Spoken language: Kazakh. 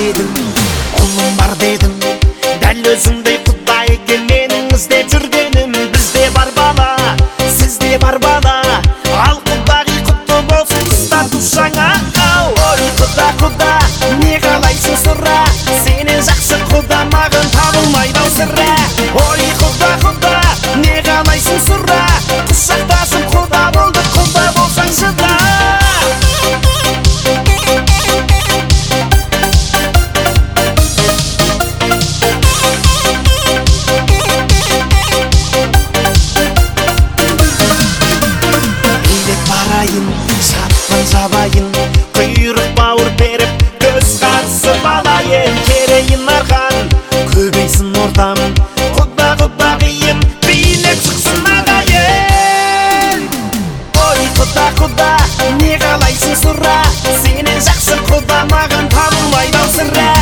dedim, ұлым бар dedim. Дәл өзіңдей Құдай екен менің іздеп жүргенім. Бізде бар бала, сізде бар бала, ал Құдағи құтты болсын құста тусаңа. Ой Құда, Құда, не қалайсың сұра, сенен жақсы Құда маған табылмайды ау сірә. Ой Құда, Құда, не қалайсың сұра, құшақтасып Құда болды, Құда болсаң шыда. Шапқан жабайын, құйрық бауыр беріп, көз қарысып алайын. Керейін арқан, көбейсін ортам, Құда Құдағиым, билеп шықсын ағайын. Ой Құда, Құда, не қалайсың сұра, сенен жақсы Құда маған табылмайды ау сірә.